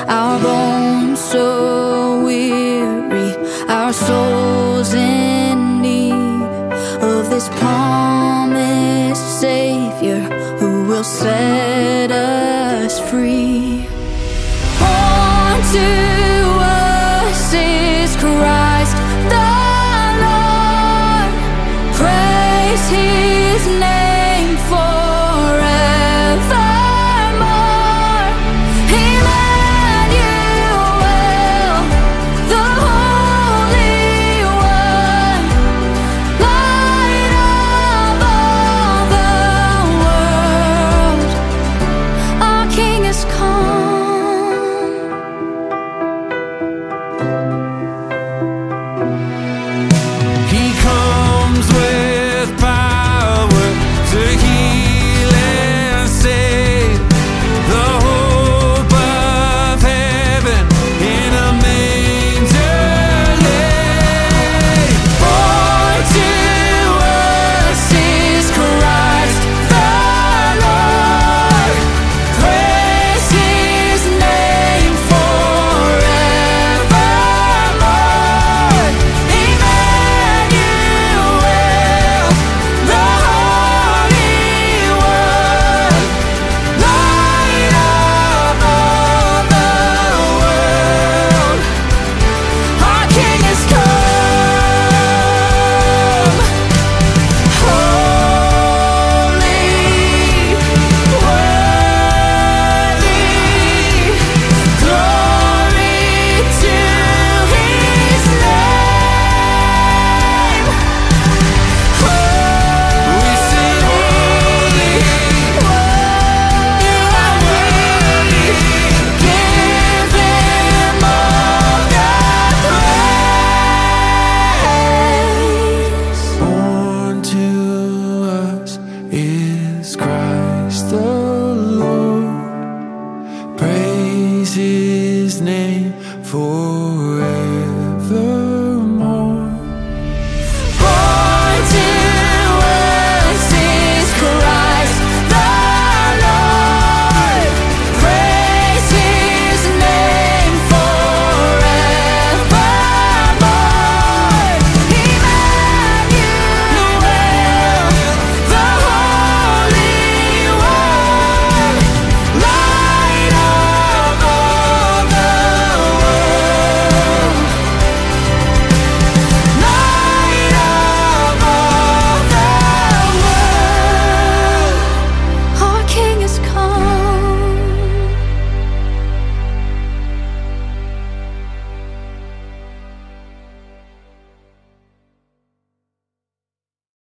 our bones so weary, our souls in need of this promised Savior who will set us free. Born to us is Christ the Lord, praise His name forevermore. Emmanuel, the Holy One, light of all the world, our King has come. He comes with power to heal and save, the hope of heaven in a manger laid. Born to us is Christ the Lord, praise His name forevermore. Emmanuel, the Holy One, light of all the world, our King has come. Holy, worthy, glory to His name. We sing holy, you are worthy, give Him all the praise. Born to us is Christ the Lord, praise His name forevermore.